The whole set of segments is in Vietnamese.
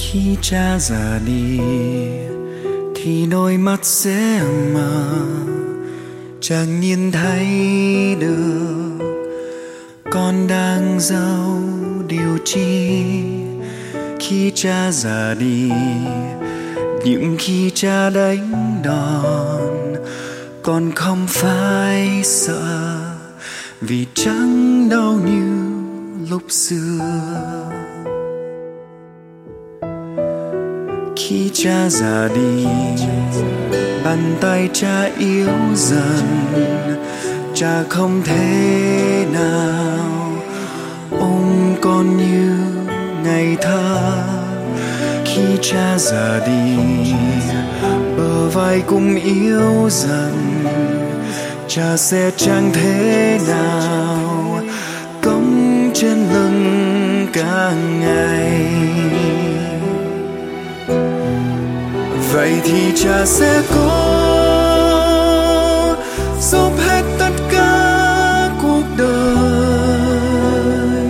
Khi cha già đi thì đôi mắt sẽ mờ, chẳng nhìn thấy được con đang giấu điều chi. Khi cha già đi, những khi cha đánh đòn, con không phải sợ, vì chẳng đâu như lúc xưa. Khi cha già đi, bàn tay cha yếu dần, cha không thể nào ôm con như ngày thơ. Khi cha già đi, bờ vai cũng yếu dần, cha sẽ chẳng thể nào cõng trên lưng cả ngày. Vậy thì cha sẽ cố giúp hết tất cả cuộc đời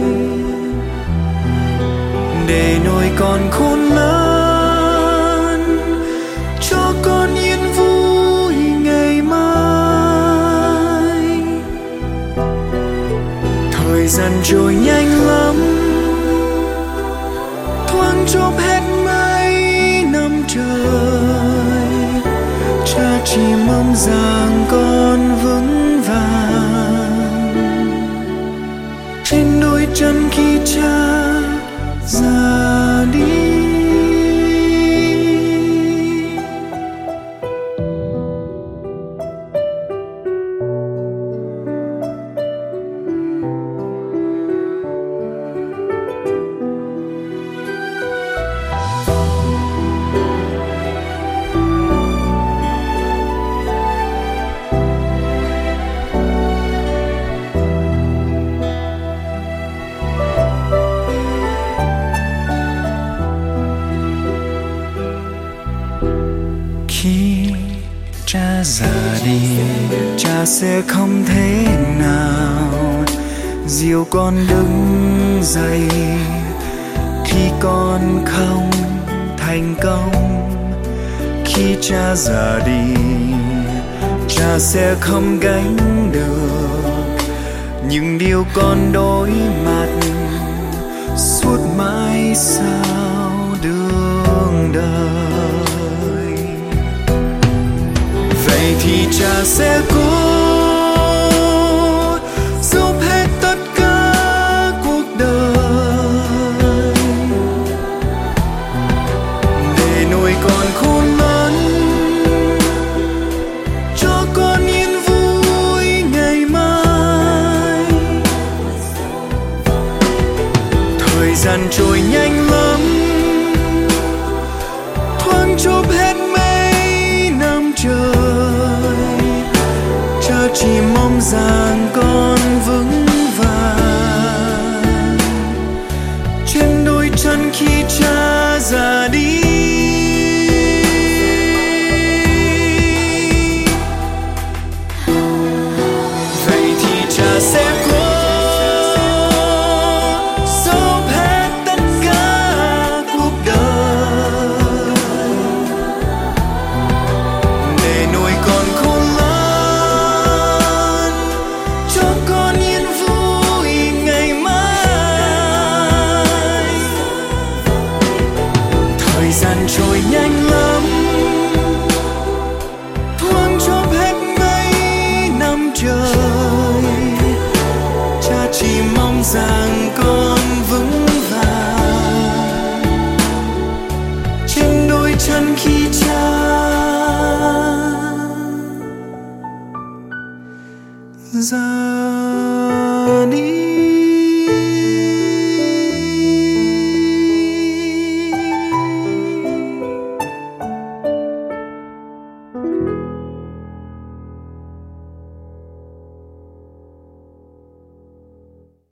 để nuôi con khôn lớn, cho con yên vui ngày mai. Thời gian trôi nhanh lắm, thoáng chốc hết mấy năm trời. Cha chỉ mong rằng con vững vàng trên đôi chân khi cha ra đi. Khi cha già đi, cha sẽ không thể nào dìu con đứng dậy khi con không thành công. Khi cha già đi, cha sẽ không gánh được những điều con đối mặt suốt mãi sau đường đời. Vậy thì cha sẽ cố giúp hết tất cả cuộc đời để nuôi con khôn lớn, cho con yên vui ngày mai. Thời gian trôi nhanh lắm, thoáng chốc hết mấy năm trời. Cha chỉ mong rằng con vững vàng trên đôi chân khi cha già đi. Vậy thì cha sẽ cố giúp hết tất cả cuộc đời để nuôi con khôn lớn, cho con yên vui ngày mai. Thời gian trôi nhanh lắm, thoáng chốc hết mấy năm trời. Cha chỉ mong rằng con vững vàng trên đôi chân khi cha ra đi.